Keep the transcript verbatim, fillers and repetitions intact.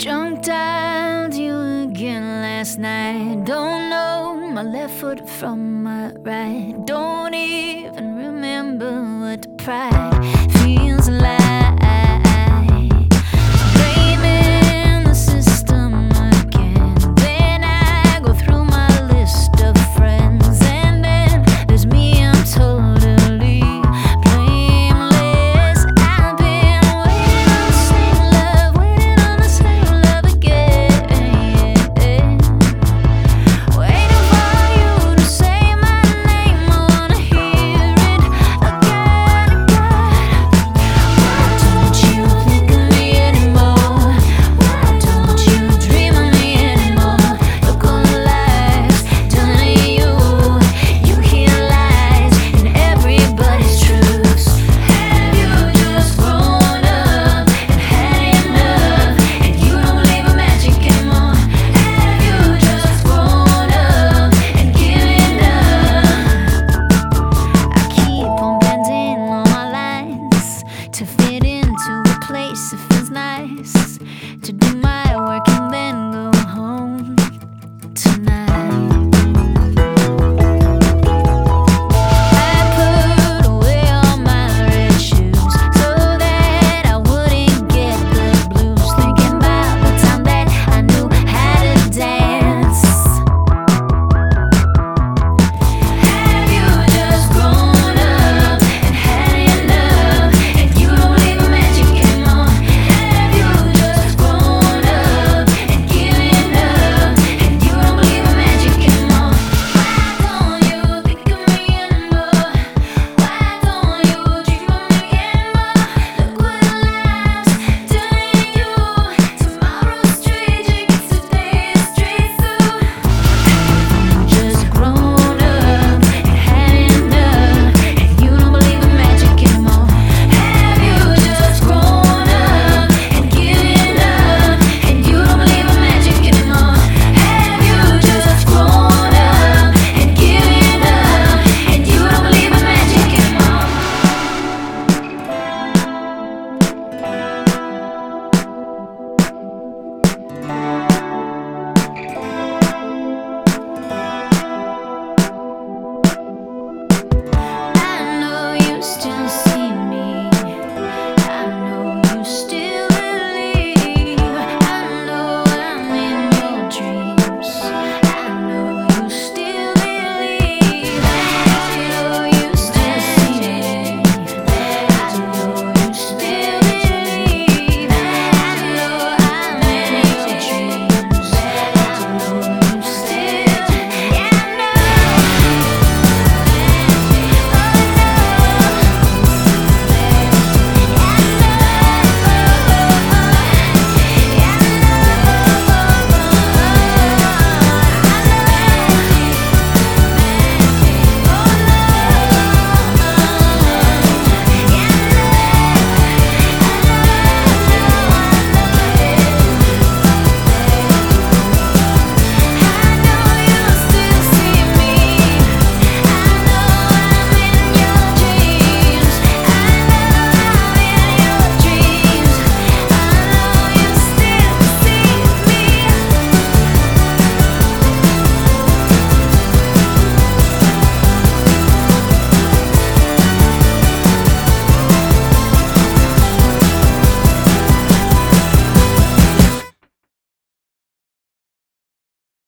Drunk dialed you again last night. Don't know my left foot from my right. Don't even remember what pride feels like. Blaming the system again. Then I go through my list of friends, and then there's me, I'm totally blameless. I've been waiting on the same love, waiting on the same love again, waiting for you to say my name. I wanna hear it again, again. Why don't you think of me anymore? Why don't you dream of me anymore? Look all the lies done to you. You hear lies in everybody's truths. Have you just grown up and had enough, and you don't believe in magic anymore? Have you just grown up and given up? I keep on bending all my lines to fit into a place that feels nice, to do my